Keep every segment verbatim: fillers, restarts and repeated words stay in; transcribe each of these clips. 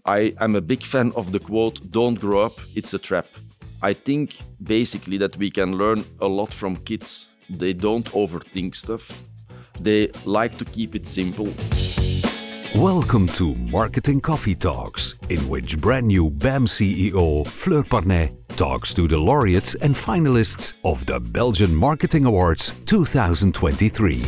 I am a big fan of the quote, "Don't grow up, it's a trap." I think basically that we can learn a lot from kids. They don't overthink stuff. They like to keep it simple. Welcome to Marketing Coffee Talks, in which brand new B A M C E O Fleur Parnet talks to the laureates and finalists of the Belgian Marketing Awards twenty twenty-three.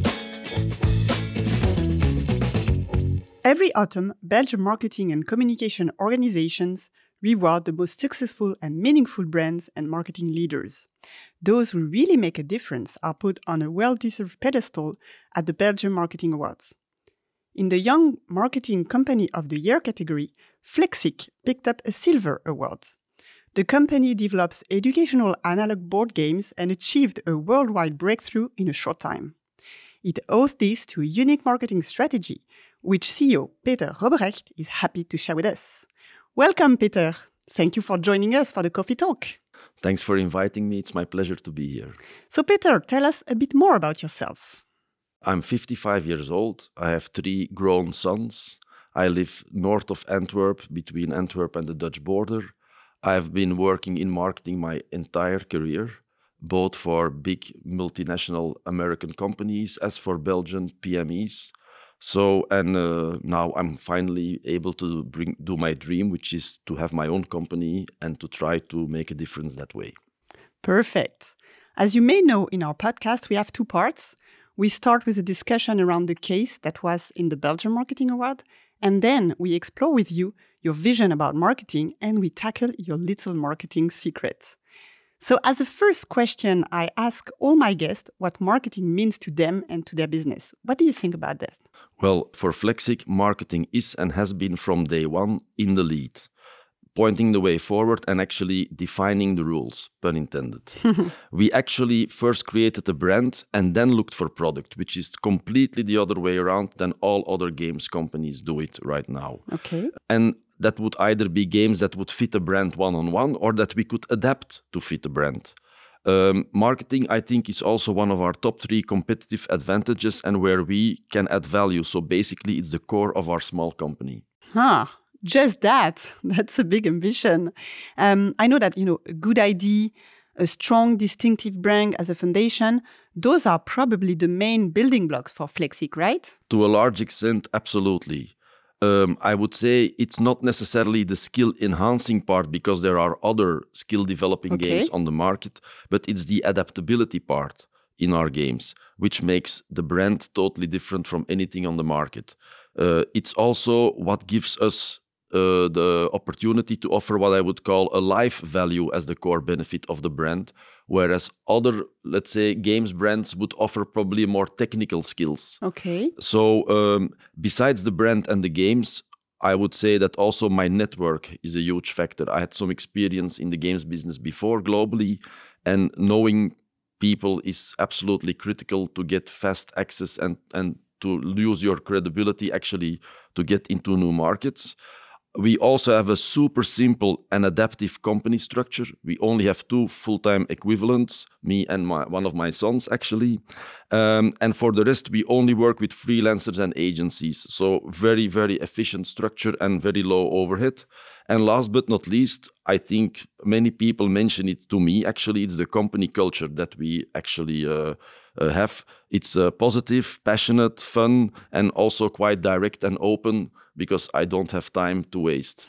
Every autumn, Belgian marketing and communication organizations reward the most successful and meaningful brands and marketing leaders. Those who really make a difference are put on a well-deserved pedestal at the Belgian Marketing Awards. In the Young Marketing Company of the Year category, Flexic picked up a silver award. The company develops educational analog board games and achieved a worldwide breakthrough in a short time. It owes this to a unique marketing strategy, which C E O Peter Robrecht is happy to share with us. Welcome, Peter. Thank you for joining us for the Coffee Talk. Thanks for inviting me. It's my pleasure to be here. So, Peter, tell us a bit more about yourself. I'm fifty-five years old. I have three grown sons. I live north of Antwerp, between Antwerp and the Dutch border. I have been working in marketing my entire career, both for big multinational American companies as for Belgian P M Es. So, and uh, now I'm finally able to bring do my dream, which is to have my own company and to try to make a difference that way. Perfect. As you may know, in our podcast, we have two parts. We start with a discussion around the case that was in the Belgian Marketing Award, and then we explore with you your vision about marketing and we tackle your little marketing secrets. So as a first question, I ask all my guests what marketing means to them and to their business. What do you think about that? Well, for Flexic, marketing is and has been from day one in the lead, pointing the way forward and actually defining the rules, pun intended. We actually first created a brand and then looked for product, which is completely the other way around than all other games companies do it right now. Okay. And that would either be games that would fit a brand one-on-one or that we could adapt to fit a brand. Um, marketing, I think, is also one of our top three competitive advantages and where we can add value. So basically, it's the core of our small company. Huh. Just that. That's a big ambition. Um, I know that, you know, a good idea, a strong, distinctive brand as a foundation, those are probably the main building blocks for Flexic, right? To a large extent, absolutely. Um, I would say it's not necessarily the skill-enhancing part because there are other skill-developing Okay. games on the market, but it's the adaptability part in our games, which makes the brand totally different from anything on the market. Uh, it's also what gives us uh, the opportunity to offer what I would call a life value as the core benefit of the brand, whereas other, let's say, games brands would offer probably more technical skills. Okay. So um, besides the brand and the games, I would say that also my network is a huge factor. I had some experience in the games business before globally, and knowing people is absolutely critical to get fast access and, and to use your credibility actually to get into new markets. We also have a super simple and adaptive company structure. We only have two full-time equivalents, me and my, one of my sons, actually. Um, and for the rest, we only work with freelancers and agencies. So very, very efficient structure and very low overhead. And last but not least, I think many people mention it to me. Actually, it's the company culture that we actually uh, uh, have. It's uh, positive, passionate, fun, and also quite direct and open, because I don't have time to waste.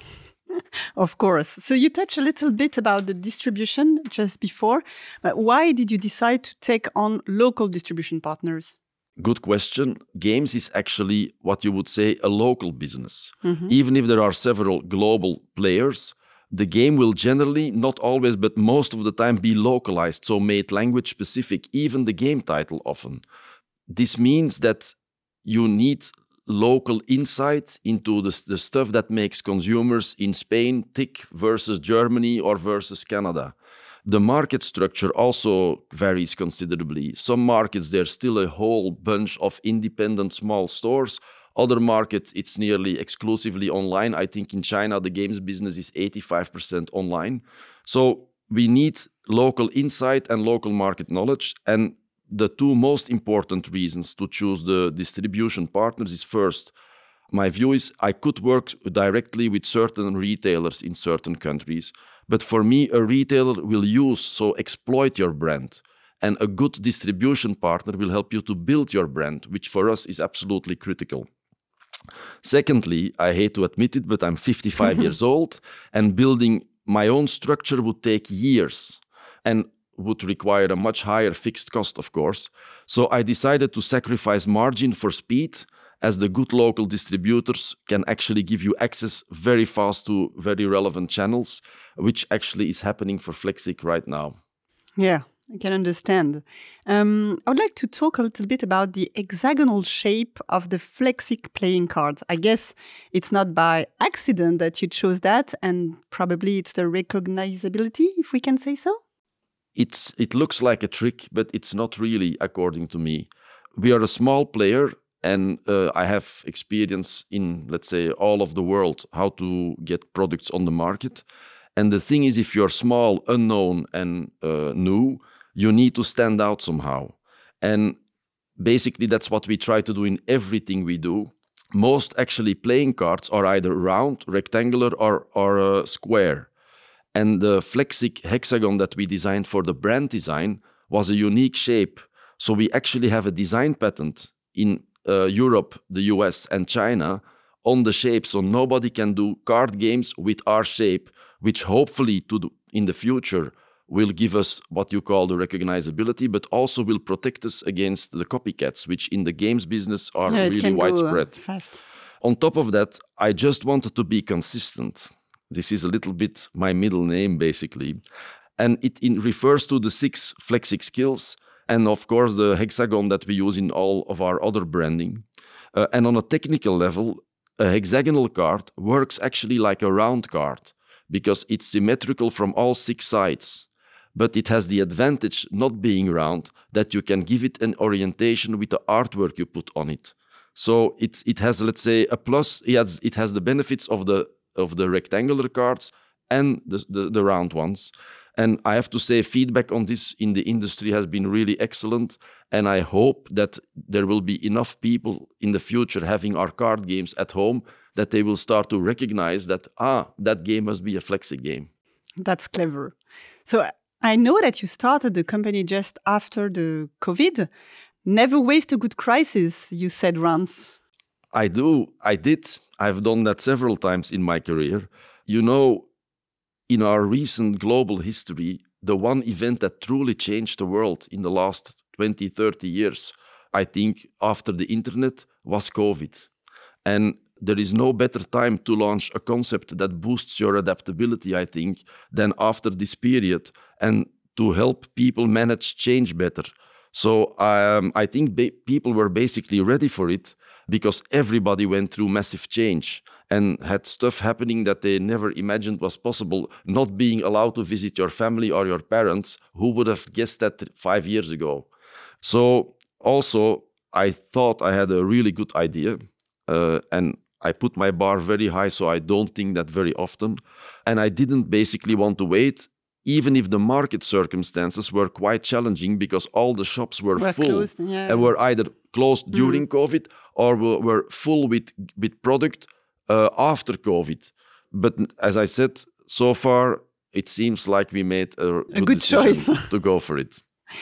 Of course. So you touched a little bit about the distribution just before, but why did you decide to take on local distribution partners? Good question. Games is actually what you would say a local business. Mm-hmm. Even if there are several global players, the game will generally, not always, but most of the time be localized, so made language specific, even the game title often. This means that you need local insight into the, the stuff that makes consumers in Spain tick versus Germany or versus Canada. The market structure also varies considerably. Some markets, there's still a whole bunch of independent small stores. Other markets, it's nearly exclusively online. I think in China, the games business is eighty-five percent online. So we need local insight and local market knowledge. And the two most important reasons to choose the distribution partners is first, my view is I could work directly with certain retailers in certain countries. But for me, a retailer will use, so exploit your brand. And a good distribution partner will help you to build your brand, which for us is absolutely critical. Secondly, I hate to admit it, but I'm fifty-five years old, and building my own structure would take years and would require a much higher fixed cost, of course. So I decided to sacrifice margin for speed, as the good local distributors can actually give you access very fast to very relevant channels, which actually is happening for Flexic right now. Yeah, I can understand. Um, I would like to talk a little bit about the hexagonal shape of the Flexic playing cards. I guess it's not by accident that you chose that, and probably it's the recognizability, if we can say so? It's It looks like a trick, but it's not really, according to me. We are a small player, and uh, I have experience in, let's say, all of the world, how to get products on the market. And the thing is, if you're small, unknown, and uh, new, you need to stand out somehow. And basically, that's what we try to do in everything we do. Most actually playing cards are either round, rectangular, or, or uh, square. And the Flexic hexagon that we designed for the brand design was a unique shape. So we actually have a design patent in uh, Europe, the U S, and China on the shape. So nobody can do card games with our shape, which hopefully to do in the future will give us what you call the recognizability, but also will protect us against the copycats, which in the games business are yeah, really widespread. Go, uh, fast. On top of that, I just wanted to be consistent. This is a little bit my middle name, basically. And it, it refers to the six Flexic skills, and of course the hexagon that we use in all of our other branding. Uh, and on a technical level, a hexagonal card works actually like a round card because it's symmetrical from all six sides. But it has the advantage, not being round, that you can give it an orientation with the artwork you put on it. So it, it has, let's say, a plus. It has, it has the benefits of the of the rectangular cards and the, the, the round ones. And I have to say, feedback on this in the industry has been really excellent. And I hope that there will be enough people in the future having our card games at home that they will start to recognize that, ah, that game must be a Flexic game. That's clever. So I know that you started the company just after the COVID. Never waste a good crisis, you said once. I do. I did. I've done that several times in my career. You know, in our recent global history, the one event that truly changed the world in the last twenty, thirty years, I think after the internet, was COVID. And there is no better time to launch a concept that boosts your adaptability, I think, than after this period, and to help people manage change better. So um, I think ba- people were basically ready for it because everybody went through massive change and had stuff happening that they never imagined was possible, not being allowed to visit your family or your parents. Who would have guessed that five years ago? So also, I thought I had a really good idea, uh, and I put my bar very high, so I don't think that very often. And I didn't basically want to wait, even if the market circumstances were quite challenging because all the shops were, were full closed, yeah. and were either closed mm. during COVID or were, were full with, with product uh, after COVID. But as I said, so far, it seems like we made a, a good, good choice to go for it.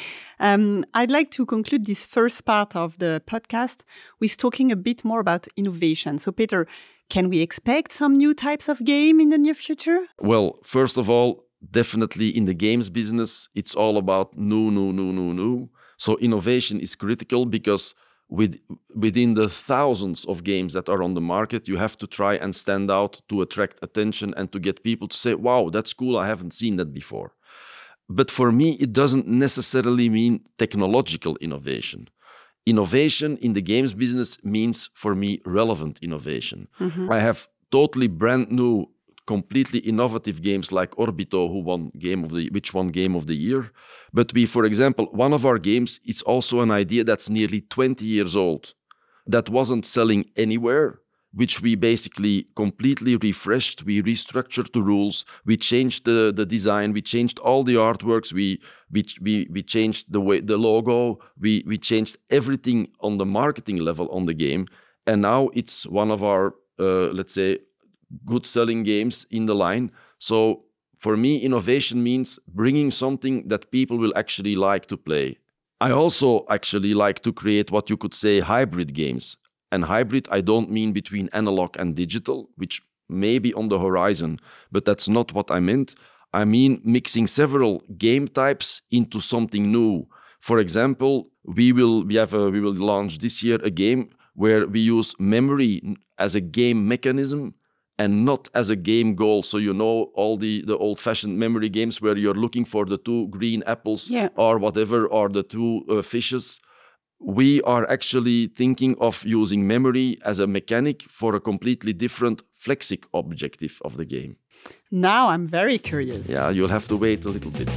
Um, I'd like to conclude this first part of the podcast with talking a bit more about innovation. So, Peter, can we expect some new types of game in the near future? Well, first of all, definitely in the games business, it's all about new, new, new, new, new. So innovation is critical because with, within the thousands of games that are on the market, you have to try and stand out to attract attention and to get people to say, wow, that's cool, I haven't seen that before. But for me, it doesn't necessarily mean technological innovation. Innovation in the games business means, for me, relevant innovation. Mm-hmm. I have totally brand new, completely innovative games like Orbito, who won game of the which won Game of the Year. But we, for example, one of our games is also an idea that's nearly twenty years old, that wasn't selling anywhere, which we basically completely refreshed. We restructured the rules, we changed the, the design, we changed all the artworks, we we we, we changed the way the logo, we we changed everything on the marketing level on the game. And now it's one of our, uh, let's say, good selling games in the line. So for me, innovation means bringing something that people will actually like to play. I also actually like to create what you could say hybrid games. And hybrid, I don't mean between analog and digital, which may be on the horizon, but that's not what I meant. I mean mixing several game types into something new. For example, we will we have a, we will launch this year a game where we use memory as a game mechanism and not as a game goal. So you know all the, the old-fashioned memory games where you're looking for the two green apples yeah. or whatever, or the two uh, fishes. We are actually thinking of using memory as a mechanic for a completely different Flexic objective of the game. Now I'm very curious. Yeah, you'll have to wait a little bit.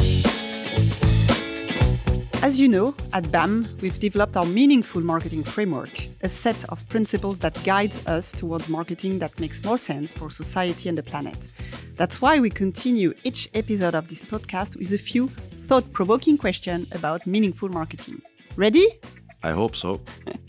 As you know, at B A M, we've developed our Meaningful Marketing Framework, a set of principles that guides us towards marketing that makes more sense for society and the planet. That's why we continue each episode of this podcast with a few thought-provoking questions about meaningful marketing. Ready? I hope so.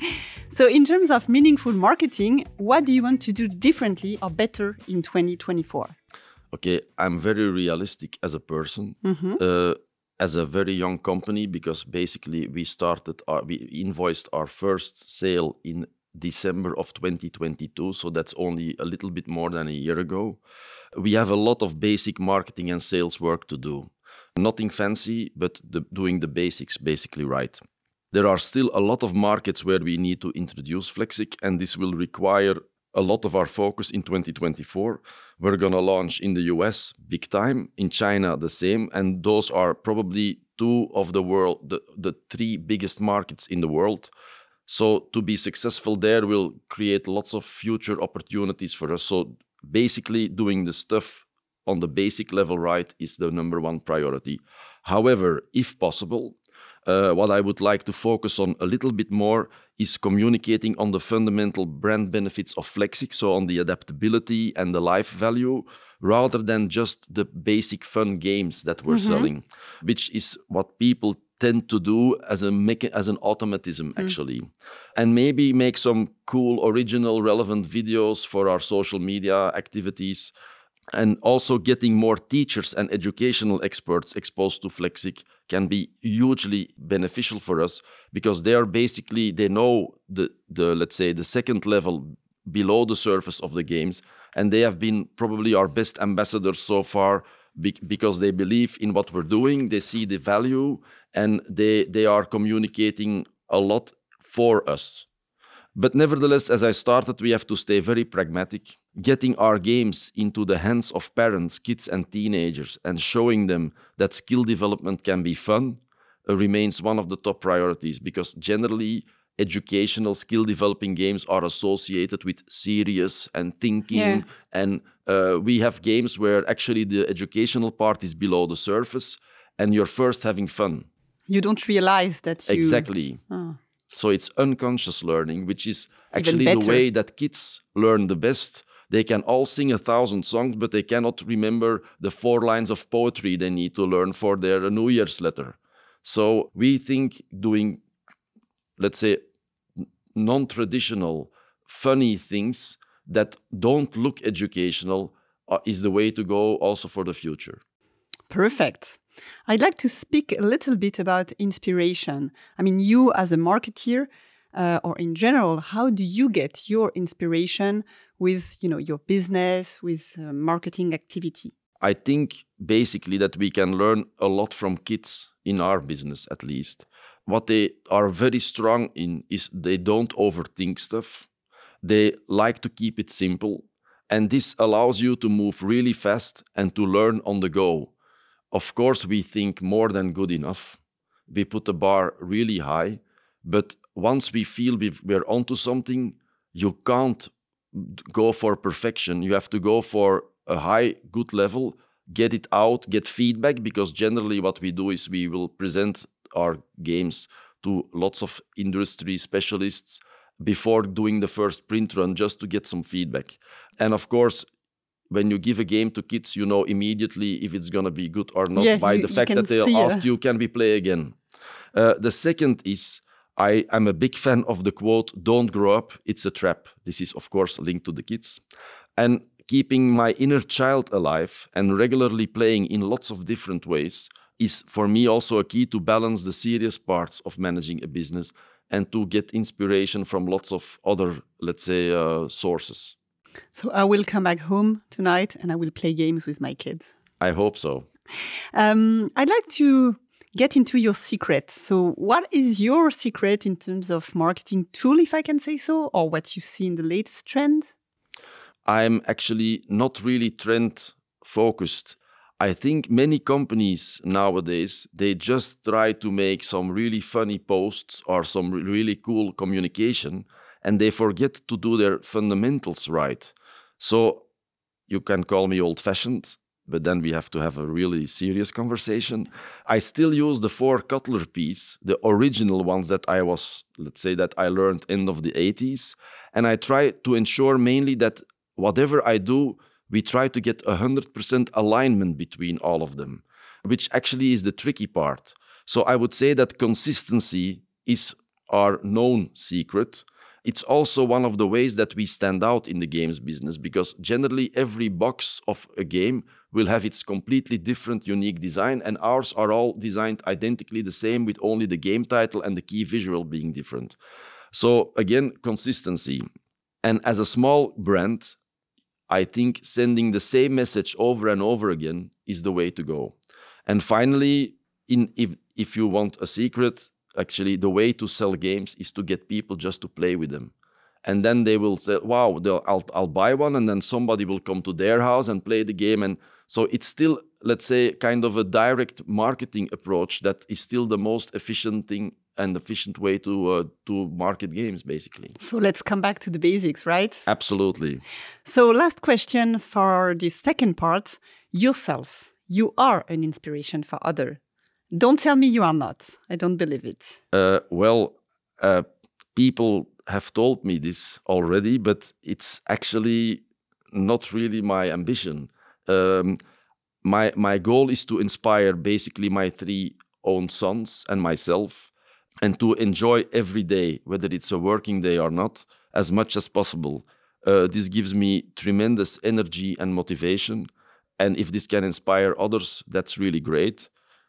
So in terms of meaningful marketing, what do you want to do differently or better in twenty twenty-four? Okay, I'm very realistic as a person. Mm-hmm. Uh, as a very young company, because basically we started, our, we invoiced our first sale in December of twenty twenty-two, so that's only a little bit more than a year ago. We have a lot of basic marketing and sales work to do. Nothing fancy, but the, doing the basics basically right. There are still a lot of markets where we need to introduce Flexic, and this will require a lot of our focus in twenty twenty-four. We're going to launch in the U S big time, in China the same, and those are probably two of the world, the, the three biggest markets in the world. So to be successful there will create lots of future opportunities for us. So basically doing the stuff on the basic level right is the number one priority. However, if possible, Uh, what I would like to focus on a little bit more is communicating on the fundamental brand benefits of Flexic, so on the adaptability and the life value, rather than just the basic fun games that we're mm-hmm. selling, which is what people tend to do as a mecha- as an automatism, actually. Mm. And maybe make some cool, original, relevant videos for our social media activities. And also getting more teachers and educational experts exposed to Flexic can be hugely beneficial for us, because they are basically, they know the, the let's say, the second level below the surface of the games. And they have been probably our best ambassadors so far, be- because they believe in what we're doing, they see the value, and they, they are communicating a lot for us. But nevertheless, as I started, we have to stay very pragmatic. Getting our games into the hands of parents, kids and teenagers, and showing them that skill development can be fun uh, remains one of the top priorities, because generally educational skill developing games are associated with serious and thinking. Yeah. And uh, we have games where actually the educational part is below the surface and you're first having fun. You don't realize that you... Exactly. Oh. So it's unconscious learning, which is actually the way that kids learn the best. They can all sing a thousand songs, but they cannot remember the four lines of poetry they need to learn for their New Year's letter. So we think doing, let's say, non-traditional, funny things that don't look educational uh, is the way to go also for the future. Perfect. I'd like to speak a little bit about inspiration. I mean, you as a marketeer, uh, or in general, how do you get your inspiration with, you know, your business, with uh, marketing activity? I think basically that we can learn a lot from kids in our business, at least. What they are very strong in is they don't overthink stuff. They like to keep it simple. And this allows you to move really fast and to learn on the go. Of course, we think more than good enough. We put the bar really high. But once we feel we've, we're onto something, you can't go for perfection. You have to go for a high, good level, get it out, get feedback, because generally what we do is we will present our games to lots of industry specialists before doing the first print run, just to get some feedback. And of course, when you give a game to kids, you know immediately if it's going to be good or not, yeah, by you, the fact that they'll ask uh... you, can we play again? Uh, the second is, I am a big fan of the quote, "Don't grow up, it's a trap." This is, of course, linked to the kids. And keeping my inner child alive and regularly playing in lots of different ways is, for me, also a key to balance the serious parts of managing a business and to get inspiration from lots of other, let's say, uh, sources. So I will come back home tonight and I will play games with my kids. I hope so. Um, I'd like to get into your secret. So what is your secret in terms of marketing tool, if I can say so, or what you see in the latest trend? I'm actually not really trend focused. I think many companies nowadays, they just try to make some really funny posts or some really cool communication, and they forget to do their fundamentals right. So you can call me old-fashioned, but then we have to have a really serious conversation. I still use the four Kotler P's, the original ones that I was, let's say, that I learned end of the eighties. And I try to ensure mainly that whatever I do, we try to get one hundred percent alignment between all of them, which actually is the tricky part. So I would say that consistency is our known secret. It's also one of the ways that we stand out in the games business, because generally every box of a game will have its completely different, unique design, and ours are all designed identically the same, with only the game title and the key visual being different. So again, consistency. And as a small brand, I think sending the same message over and over again is the way to go. And finally, in, if, if you want a secret, actually the way to sell games is to get people just to play with them. And then they will say, wow, I'll, I'll buy one, and then somebody will come to their house and play the game. And so it's still, let's say, kind of a direct marketing approach that is still the most efficient thing and efficient way to uh, to market games, basically. So let's come back to the basics, right? Absolutely. So last question for the second part. Yourself, you are an inspiration for others. Don't tell me you are not. I don't believe it. Uh, well, uh, people have told me this already, but it's actually not really my ambition. Um, my my goal is to inspire basically my three own sons and myself, and to enjoy every day, whether it's a working day or not, as much as possible. Uh, this gives me tremendous energy and motivation. And if this can inspire others, that's really great.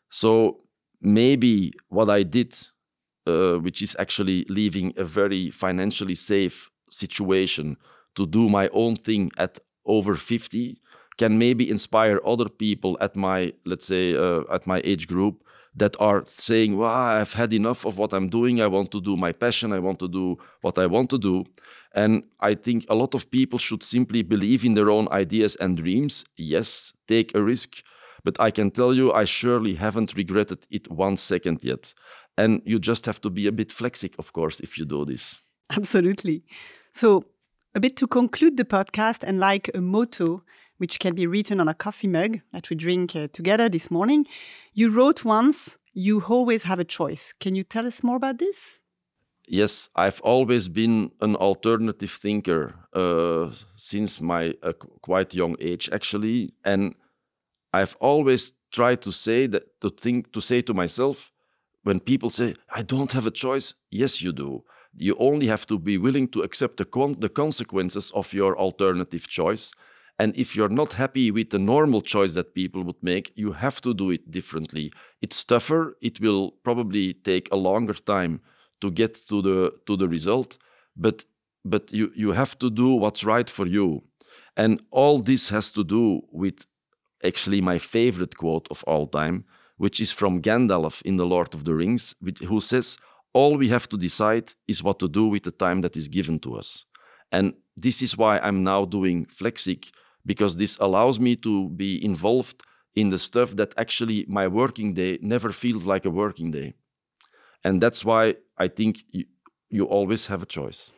So maybe what I did, uh, which is actually leaving a very financially safe situation to do my own thing at over fifty, can maybe inspire other people at my, let's say, uh, at my age group, that are saying, well, I've had enough of what I'm doing. I want to do my passion. I want to do what I want to do. And I think a lot of people should simply believe in their own ideas and dreams. Yes, take a risk. But I can tell you, I surely haven't regretted it one second yet. And you just have to be a bit flexible, of course, if you do this. Absolutely. So a bit to conclude the podcast, and like a motto, which can be written on a coffee mug that we drink uh, together this morning. You wrote once, you always have a choice. Can you tell us more about this? Yes, I've always been an alternative thinker uh, since my uh, quite young age, actually. And I've always tried to say that, to think, to say to myself, when people say, I don't have a choice, yes, you do. You only have to be willing to accept the, con- the consequences of your alternative choice. And if you're not happy with the normal choice that people would make, you have to do it differently. It's tougher. It will probably take a longer time to get to the to the result, but but you, you have to do what's right for you. And all this has to do with actually my favorite quote of all time, which is from Gandalf in The Lord of the Rings, who says, all we have to decide is what to do with the time that is given to us. And this is why I'm now doing Flexic, because this allows me to be involved in the stuff that actually my working day never feels like a working day. And that's why I think you, you always have a choice.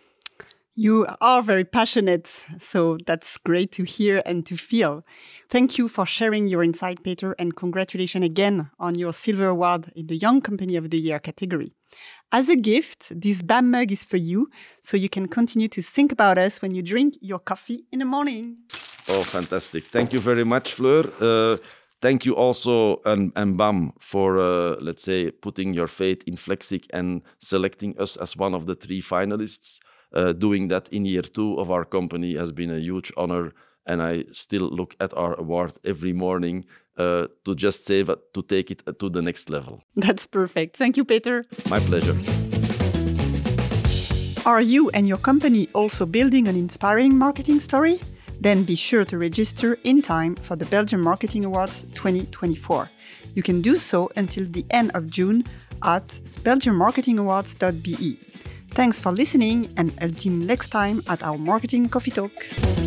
You are very passionate, so that's great to hear and to feel. Thank you for sharing your insight, Peter, and congratulations again on your Silver Award in the Young Company of the Year category. As a gift, this B A M mug is for you, so you can continue to think about us when you drink your coffee in the morning. Oh, fantastic. Thank you very much, Fleur. Uh, thank you also, and, and B A M, for, uh, let's say, putting your faith in Flexic and selecting us as one of the three finalists. Uh, doing that in year two of our company has been a huge honor, and I still look at our award every morning uh, to just say that, to take it to the next level. That's perfect. Thank you, Peter. My pleasure. Are you and your company also building an inspiring marketing story? Then be sure to register in time for the Belgian Marketing Awards twenty twenty-four. You can do so until the end of June at belgian marketing awards dot b e. Thanks for listening, and until next time at our Marketing Coffee Talk.